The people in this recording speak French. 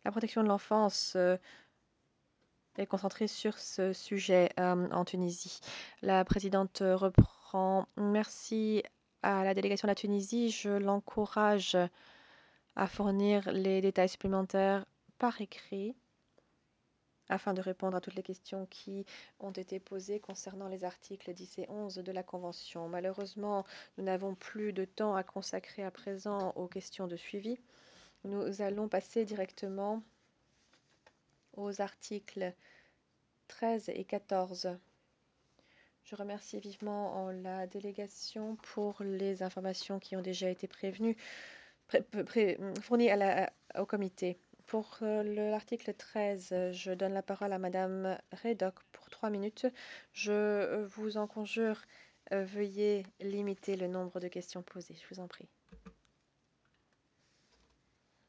La protection de l'enfance est concentrée sur ce sujet en Tunisie. La présidente reprend. Merci à la délégation de la Tunisie. Je l'encourage à fournir les détails supplémentaires par écrit afin de répondre à toutes les questions qui ont été posées concernant les articles 10 et 11 de la Convention. Malheureusement, nous n'avons plus de temps à consacrer à présent aux questions de suivi. Nous allons passer directement aux articles 13 et 14. Je remercie vivement la délégation pour les informations qui ont déjà été fournies au comité. Pour l'article 13, je donne la parole à Madame Redoc pour 3 minutes. Je vous en conjure, veuillez limiter le nombre de questions posées. Je vous en prie.